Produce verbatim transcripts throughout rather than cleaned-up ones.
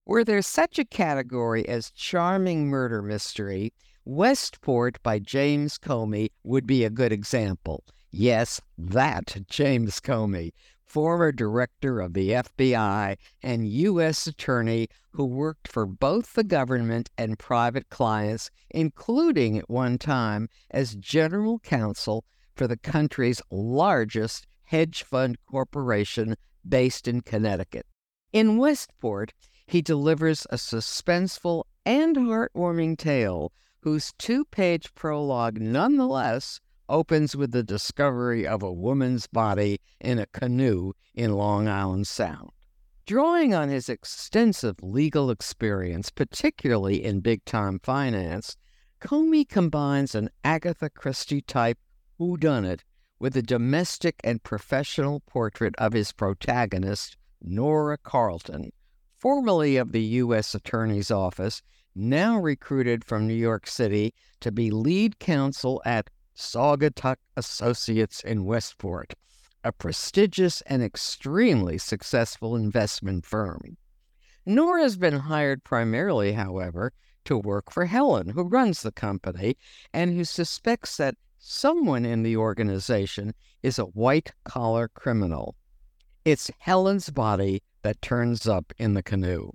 Were there such a category as charming murder mystery, Westport by James Comey would be a good example. Yes, that James Comey, former director of the F B I and U S attorney who worked for both the government and private clients, including at one time as general counsel for the country's largest hedge fund corporation based in Connecticut. In Westport, he delivers a suspenseful and heartwarming tale whose two-page prologue nonetheless opens with the discovery of a woman's body in a canoe in Long Island Sound. Drawing on his extensive legal experience, particularly in big-time finance, Comey combines an Agatha Christie-type whodunit with a domestic and professional portrait of his protagonist, Nora Carlton, formerly of the U S Attorney's Office, now recruited from New York City to be lead counsel at Saugatuck Associates in Westport, a prestigious and extremely successful investment firm. Nora has been hired primarily, however, to work for Helen, who runs the company and who suspects that someone in the organization is a white-collar criminal. It's Helen's body that turns up in the canoe.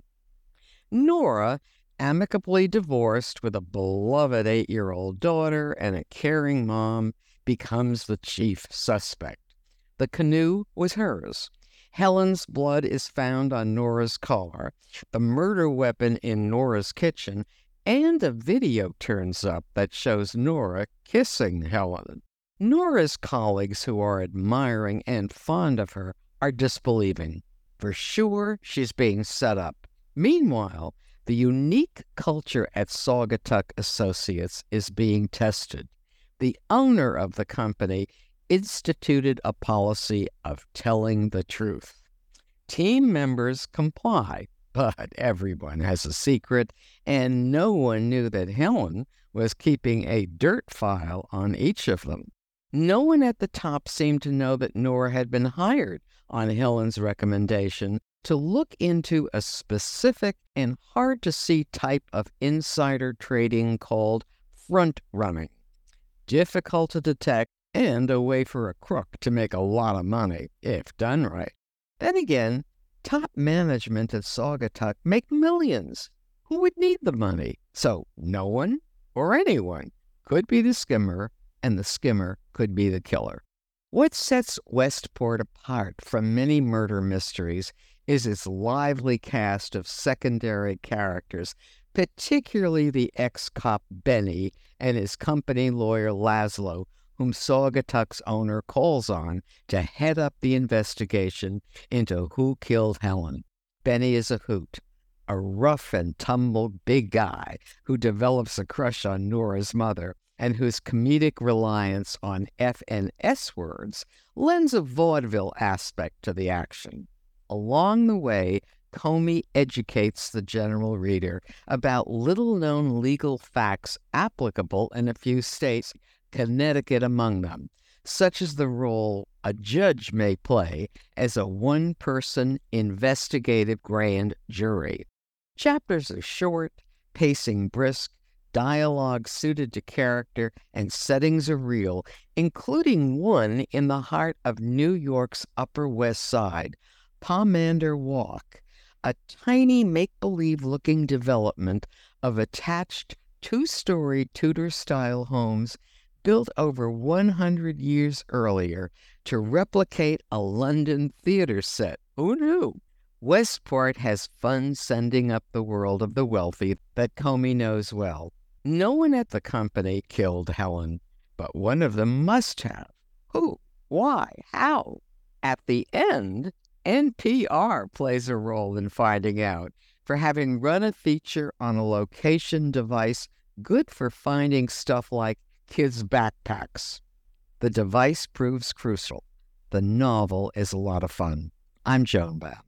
Nora, amicably divorced with a beloved eight-year-old daughter and a caring mom, becomes the chief suspect. The canoe was hers. Helen's blood is found on Nora's car, the murder weapon in Nora's kitchen, and a video turns up that shows Nora kissing Helen. Nora's colleagues, who are admiring and fond of her, are disbelieving. For sure, she's being set up. Meanwhile, the unique culture at Saugatuck Associates is being tested. The owner of the company instituted a policy of telling the truth. Team members comply, but everyone has a secret, and no one knew that Helen was keeping a dirt file on each of them. No one at the top seemed to know that Nora had been hired on Helen's recommendation to look into a specific and hard-to-see type of insider trading called front running. Difficult to detect and a way for a crook to make a lot of money, if done right. Then again, top management at Saugatuck make millions. Who would need the money? So no one or anyone could be the skimmer, and the skimmer could be the killer. What sets Westport apart from many murder mysteries is its lively cast of secondary characters, particularly the ex-cop Benny and his company lawyer Laszlo, whom Saugatuck's owner calls on to head up the investigation into who killed Helen. Benny is a hoot, a rough and tumble big guy who develops a crush on Nora's mother and whose comedic reliance on F and S words lends a vaudeville aspect to the action. Along the way, Comey educates the general reader about little-known legal facts applicable in a few states, Connecticut among them, such as the role a judge may play as a one-person investigative grand jury. Chapters are short, pacing brisk, dialogue suited to character, and settings are real, including one in the heart of New York's Upper West Side, Pomander Walk, a tiny make-believe-looking development of attached two-story Tudor-style homes built over one hundred years earlier to replicate a London theater set. Who knew? Westport has fun sending up the world of the wealthy that Comey knows well. No one at the company killed Helen, but one of them must have. Who? Why? How? At the end, N P R plays a role in finding out for having run a feature on a location device good for finding stuff like kids' backpacks. The device proves crucial. The novel is a lot of fun. I'm Joan Bath.